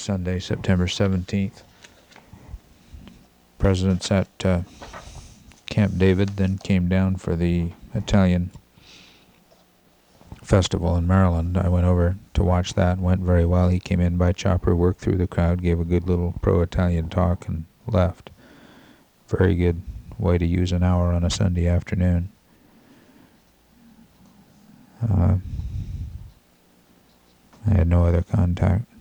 Sunday, September 17th. President's at Camp David, then came down for the Italian festival in Maryland. I went over to watch that, went very well. He came in by chopper, worked through the crowd, gave a good little pro-Italian talk, and left. Very good way to use an hour on a Sunday afternoon. I had no other contact.